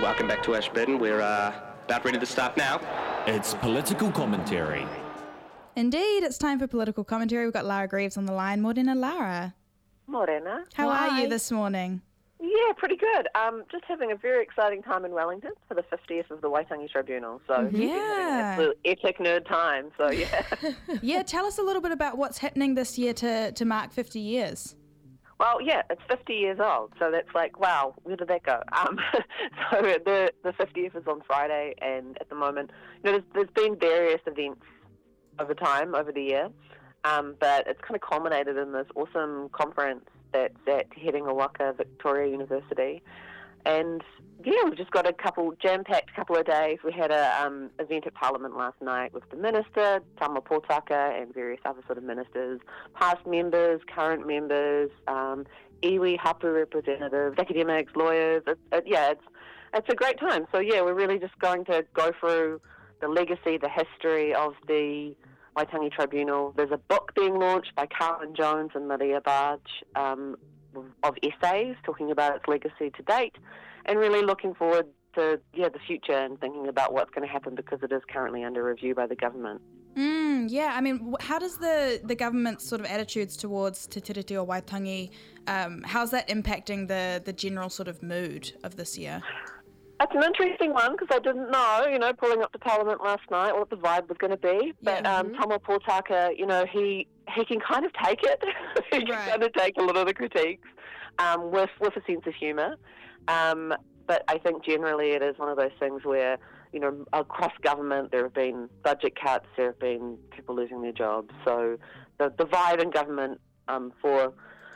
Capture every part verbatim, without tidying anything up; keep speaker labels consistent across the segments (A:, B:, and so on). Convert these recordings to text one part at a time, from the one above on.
A: welcome back to Ashburton. We're uh, about ready to start now.
B: It's political commentary.
C: Indeed, it's time for political commentary. We've got Lara Greaves on the line. Morena, Lara.
D: Morena.
C: How
D: Hi.
C: are you this morning?
D: Yeah, pretty good. Um, just having a very exciting time in Wellington for the fiftieth of the Waitangi Tribunal. So
C: Yeah.
D: an absolute epic nerd time. So yeah.
C: Yeah, tell us a little bit about what's happening this year to, to mark fifty years.
D: Well, yeah, it's fifty years old, so that's like, wow, where did that go? Um, so the the fiftieth is on Friday, and at the moment, you know, there's, there's been various events over time, over the year, um, but it's kind of culminated in this awesome conference that's at Te Herenga Waka Victoria University. And yeah, we've just got a couple, jam-packed couple of days. We had a um, event at Parliament last night with the Minister, Tama Potaka, and various other sort of ministers, past members, current members, um, iwi, hapu representatives, academics, lawyers. It, it, yeah, it's it's a great time. So yeah, we're really just going to go through the legacy, the history of the Waitangi Tribunal. There's a book being launched by Carwyn Jones and Maria Barge, um, of essays talking about its legacy to date, and really looking forward to yeah the future and thinking about what's going to happen, because it is currently under review by the government.
C: Mm, yeah, I mean, wh- how does the, the government's sort of attitudes towards Te Tiriti o Waitangi, um, how's that impacting the, the general sort of mood of this year?
D: It's an interesting one, because I didn't know, you know, pulling up to Parliament last night, what the vibe was going to be. But
C: Yeah.
D: um, Tama Potaka, you know, he he can kind of take it. he can
C: Right.
D: kind of take a lot of the critiques um, with with a sense of humour. Um, but I think generally it is one of those things where, you know, across government there have been budget cuts, there have been people losing their jobs. So the the vibe in government um, for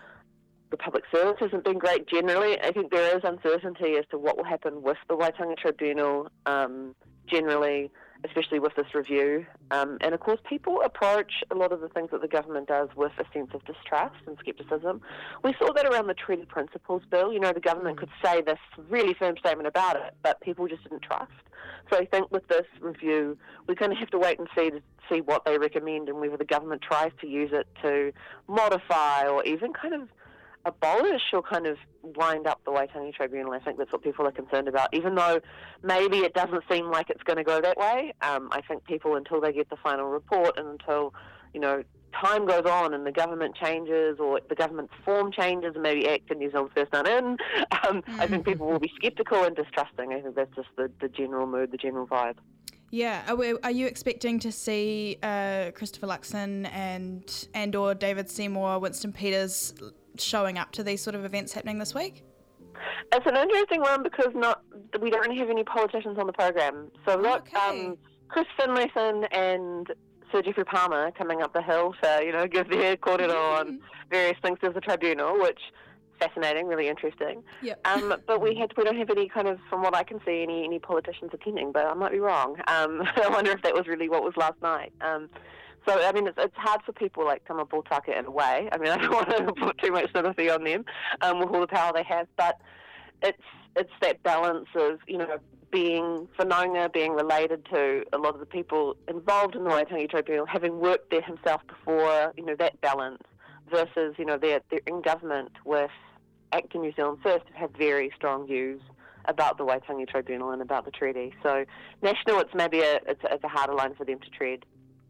D: the public service hasn't been great generally. I think there is uncertainty as to what will happen with the Waitangi Tribunal um, generally, especially with this review. Um, and of course, people approach a lot of the things that the government does with a sense of distrust and scepticism. We saw that around the Treaty Principles Bill. You know, the government could say this really firm statement about it, but people just didn't trust. So I think with this review, we're going to have to wait and see to see what they recommend and whether the government tries to use it to modify or even kind of abolish or kind of wind up the Waitangi Tribunal. I think that's what people are concerned about, even though maybe it doesn't seem like it's going to go that way. Um, I think people, until they get the final report and until, you know, time goes on and the government changes or the government's form changes and maybe ACT and New Zealand's first done in, um, mm-hmm. I think people will be sceptical and distrusting. I think that's just the, the general mood, the general vibe.
C: Yeah, are, we, are you expecting to see uh, Christopher Luxon and and or David Seymour, Winston Peters showing up to these sort of events happening this week?
D: It's an interesting one because not we don't really have any politicians on the program. So we've got
C: Okay.
D: um, Chris Finlayson and Sir Geoffrey Palmer coming up the hill to, you know, give their kōrero
C: Mm.
D: on various things of the tribunal, which fascinating, really interesting.
C: Yep.
D: Um, but we had we don't have any kind of, from what I can see, any any politicians attending. But I might be wrong. Um, I wonder if that was really what was last night. Um, so I mean, it's, it's hard for people like Tama Potaka in a way. I mean, I don't want to put too much sympathy on them um, with all the power they have, but it's it's that balance of, you know, being whanaunga, being related to a lot of the people involved in the Waitangi Tribunal, having worked there himself before, you know, that balance versus, you know, they're, they're in government with ACT and New Zealand First have very strong views about the Waitangi Tribunal and about the treaty. So national, it's maybe a, it's, a, it's a harder line for them to tread.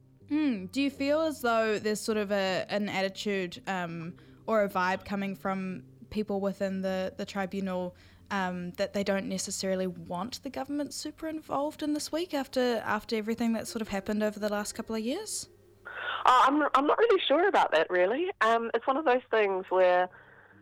C: Mm, do you feel as though there's sort of a an attitude um, or a vibe coming from people within the, the tribunal um, that they don't necessarily want the government super involved in this week after after everything that's sort of happened over the last couple of years?
D: Oh, I'm I'm not really sure about that, really. Um, it's one of those things where,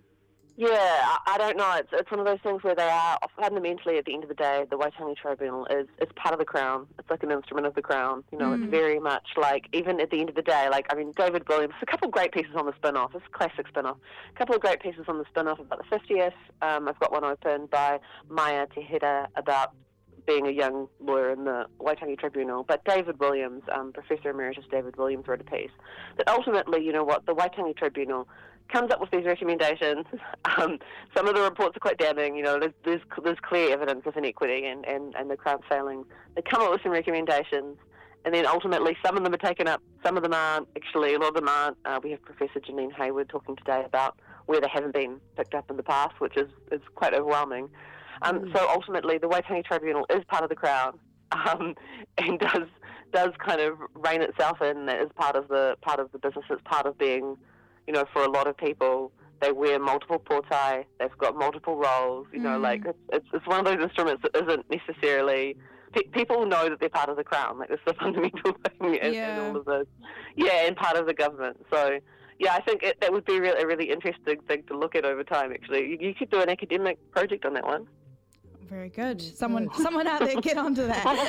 D: yeah, I, I don't know. It's it's one of those things where they are fundamentally, at the end of the day, the Waitangi Tribunal is it's part of the Crown. It's like an instrument of the Crown. You know,
C: Mm.
D: it's very much like, even at the end of the day, like, I mean, David Williams, a couple of great pieces on the spin-off. It's a classic spin-off. A couple of great pieces on the spin-off about the fiftieth. Um, I've got one open by Maya Tehera about being a young lawyer in the Waitangi Tribunal. But David Williams, um, Professor Emeritus David Williams, wrote a piece that ultimately, you know what, the Waitangi Tribunal comes up with these recommendations. Um, some of the reports are quite damning. You know, there's, there's, there's clear evidence of inequity and, and, and the Crown failing. They come up with some recommendations, and then ultimately some of them are taken up, some of them aren't. Actually, a lot of them aren't. Uh, we have Professor Janine Hayward talking today about where they haven't been picked up in the past, which is, is quite overwhelming. Um,
C: Mm.
D: so ultimately, the Waitangi Tribunal is part of the Crown, um, and does does kind of rein itself in as part of the part of the business. It's part of being, you know, for a lot of people, they wear multiple portai. They've got multiple roles. You know,
C: Mm.
D: like it's, it's it's one of those instruments that isn't necessarily. Pe- people know that they're part of the Crown. Like, it's the fundamental thing in,
C: Yeah.
D: in all of this. Yeah, and part of the government. So. Yeah, I think it, that would be really, a really interesting thing to look at over time, actually. You, you could do an academic project on that one.
C: Very good. Someone, someone out there, get onto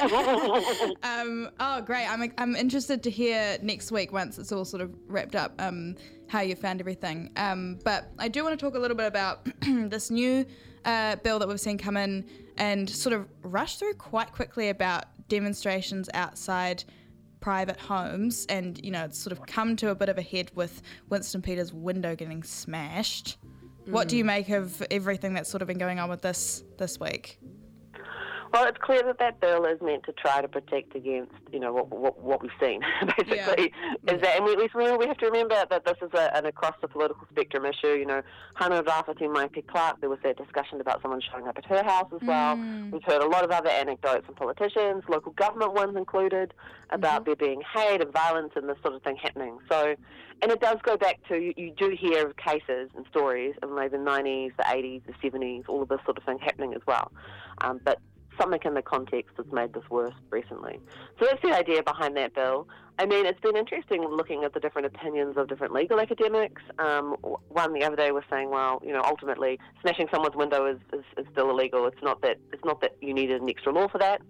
C: that. um, oh, great! I'm I'm interested to hear next week once it's all sort of wrapped up. Um, how you found everything. Um, but I do want to talk a little bit about this new uh, bill that we've seen come in and sort of rush through quite quickly about demonstrations outside private homes, and you know it's sort of come to a bit of a head with Winston Peters' window getting smashed. Mm. What do you make of everything that's sort of been going on with this this week?
D: Well, it's clear that that bill is meant to try to protect against, you know, what what, what we've seen, basically.
C: Yeah.
D: Is that, and we, we we have to remember that this is a, an across the political spectrum issue. You know, Hana Rafati Maipi Clark, there was that discussion about someone showing up at her house as well.
C: Mm.
D: We've heard a lot of other anecdotes from politicians, local government ones included, about mm-hmm. there being hate and violence and this sort of thing happening. So, and it does go back to, you, you do hear of cases and stories in like the nineties, the eighties, the seventies, all of this sort of thing happening as well. Um, but something in the context has made this worse recently. So that's the idea behind that bill. I mean, it's been interesting looking at the different opinions of different legal academics. Um, one the other day was saying, well, you know, ultimately smashing someone's window is, is, is still illegal. It's not that it's not that you needed an extra law for that.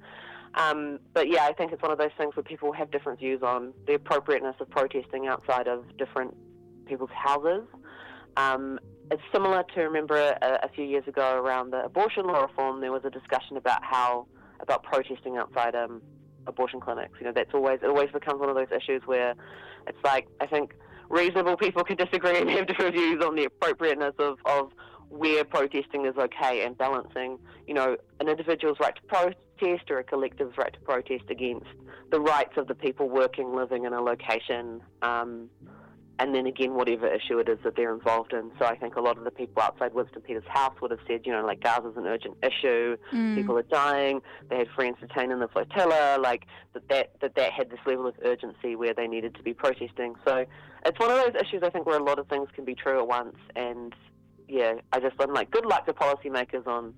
D: Um, but yeah, I think it's one of those things where people have different views on the appropriateness of protesting outside of different people's houses. Um, It's similar to, remember, a, a few years ago around the abortion law reform, there was a discussion about how, about protesting outside um, abortion clinics. You know, that's always, it always becomes one of those issues where it's like, I think reasonable people can disagree and have different views on the appropriateness of, of where protesting is okay and balancing, you know, an individual's right to protest or a collective's right to protest against the rights of the people working, living in a location, um, and then again, whatever issue it is that they're involved in. So I think a lot of the people outside Winston Peters' house would have said, you know, like, Gaza's an urgent issue, mm. people are dying, they had friends detained in the flotilla, like, that that, that that had this level of urgency where they needed to be protesting. So it's one of those issues, I think, where a lot of things can be true at once. And, yeah, I just, I'm like, good luck to policymakers on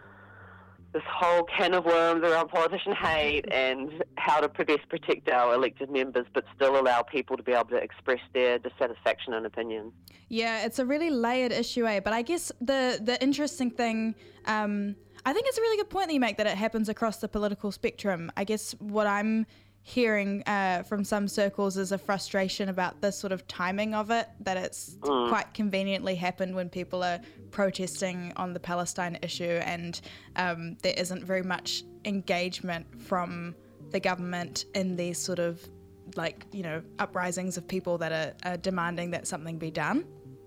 D: this whole can of worms around politician hate and how to best protect our elected members but still allow people to be able to express their dissatisfaction and opinion.
C: Yeah, it's a really layered issue, eh? But I guess the, the interesting thing, um, I think it's a really good point that you make that it happens across the political spectrum. I guess what I'm hearing uh, from some circles is a frustration about the sort of timing of it, that it's mm. quite conveniently happened when people are protesting on the Palestine issue and um, there isn't very much engagement from the government in these sort of, like, you know, uprisings of people that are, are demanding that something be done.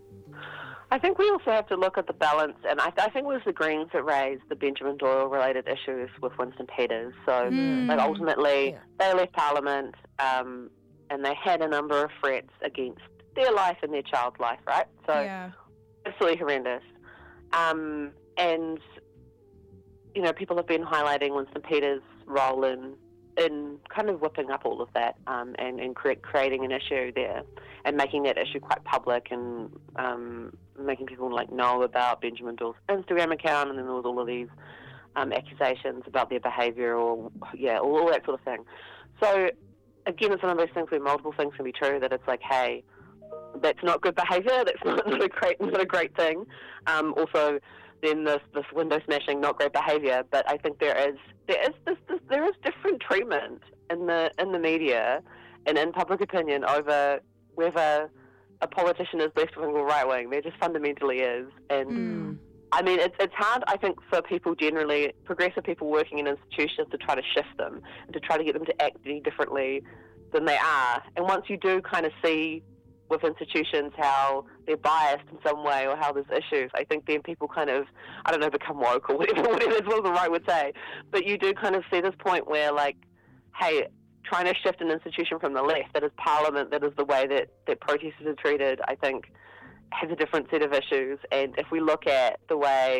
D: I think we also have to look at the balance, and I, I think it was the Greens that raised the Benjamin Doyle-related issues with Winston Peters. So, mm. like, ultimately, yeah. they left Parliament, um, and they had a number of threats against their life and their child's life, right? So, yeah. absolutely horrendous. Um, and, you know, people have been highlighting Winston Peters' role in in kind of whipping up all of that um, and, and cre- creating an issue there and making that issue quite public and um, making people like know about Benjamin Doyle's Instagram account, and then there was all of these um, accusations about their behaviour or, yeah, all, all that sort of thing. So, again, it's one of those things where multiple things can be true, that it's like, hey, that's not good behaviour, that's not, not, a, great, not a great thing. Um, also, then this, this window smashing, not great behaviour, but I think there is there is this, this there is different treatment in the in the media and in public opinion over whether a politician is left wing or right wing. There just fundamentally is, and mm. I mean it's it's hard, I think, for people generally, progressive people working in institutions, to try to shift them and to try to get them to act any differently than they are. And once you do kind of see with institutions how they're biased in some way or how there's issues, I think then people kind of, I don't know, become woke or whatever, whatever is what the right would say. But you do kind of see this point where, like, hey, trying to shift an institution from the left, that is Parliament, that is the way that, that protesters are treated, I think has a different set of issues. And if we look at the way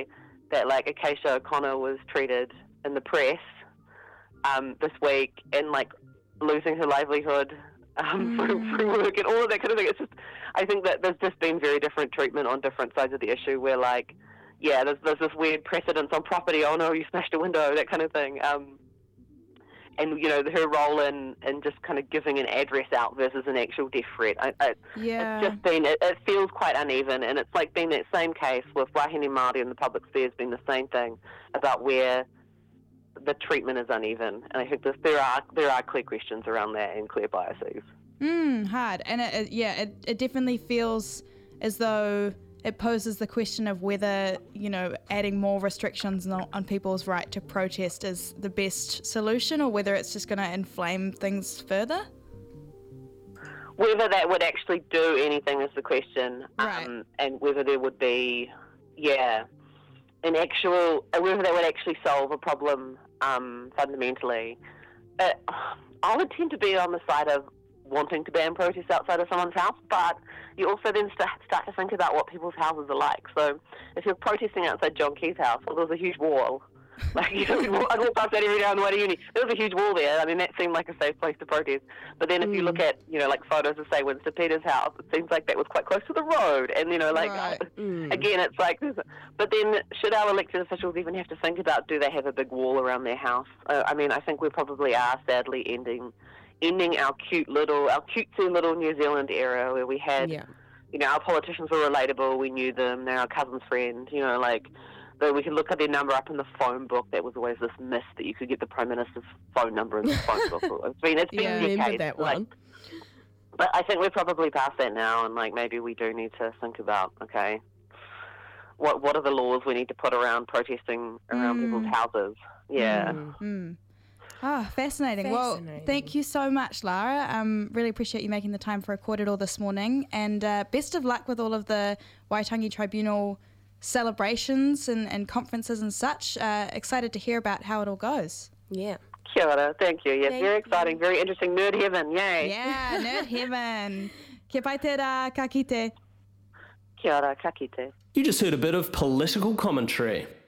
D: that like Acacia O'Connor was treated in the press um, this week and like losing her livelihood um,
C: Mm.
D: through, through work and all of that kind of thing. It's just, I think that there's just been very different treatment on different sides of the issue where like, yeah, there's, there's this weird precedence on property. Oh no, you smashed a window, that kind of thing. Um, and, you know, her role in, in just kind of giving an address out versus an actual death threat. I, I,
C: Yeah.
D: It's just been, it, it feels quite uneven, and it's like been that same case with Wahine Māori in the public sphere has been the same thing about where the treatment is uneven. And I think this, there are there are clear questions around that and clear biases.
C: Mm, hard. And it, it, yeah, it, it definitely feels as though it poses the question of whether, you know, adding more restrictions on, on people's right to protest is the best solution, or whether it's just going to inflame things further.
D: Whether that would actually do anything is the question,
C: Right.
D: um, and whether there would be, yeah, an actual, whether that would actually solve a problem um, fundamentally. Uh, I would tend to be on the side of wanting to ban protests outside of someone's house, but you also then start, start to think about what people's houses are like. So if you're protesting outside John Key's house, well, there's a huge wall. Like, you know, I walk past that every day on the way to uni. There was a huge wall there. I mean, that seemed like a safe place to protest. But then if you look at, you know, like photos of, say, Winston Peters' house, it seems like that was quite close to the road. And, you know, like,
C: Right.
D: mm. again, it's like, but then should our elected officials even have to think about, do they have a big wall around their house? Uh, I mean, I think we probably are sadly ending ending our cute little, our cutesy little New Zealand era where we had,
E: Yeah.
D: you know, our politicians were relatable, we knew them, they're our cousin's friend, you know, like, that we could look at their number up in the phone book. That was always this myth that you could get the Prime Minister's phone number in the phone book. It's been, it's been
C: Yeah.
D: decades.
E: Remember that
D: like,
E: one.
D: But I think we're probably past that now, and like maybe we do need to think about, okay, what what are the laws we need to put around protesting around
C: Mm.
D: people's houses? Yeah.
E: Mm.
C: Mm. Ah, fascinating. Well,
E: Fascinating.
C: thank you so much, Lara. Um, really appreciate you making the time for a Court It All this morning. And uh, best of luck with all of the Waitangi Tribunal celebrations and, and conferences and such. Uh, excited to hear about how it all goes.
E: Yeah.
D: Kia ora, thank you. Yeah,
E: Thank
D: very
E: you.
D: exciting, very interesting. Nerd heaven, yay.
C: Yeah, nerd heaven. Ke pai te rā, ka kite.
D: Kia ora, ka kite.
B: You just heard a bit of political commentary.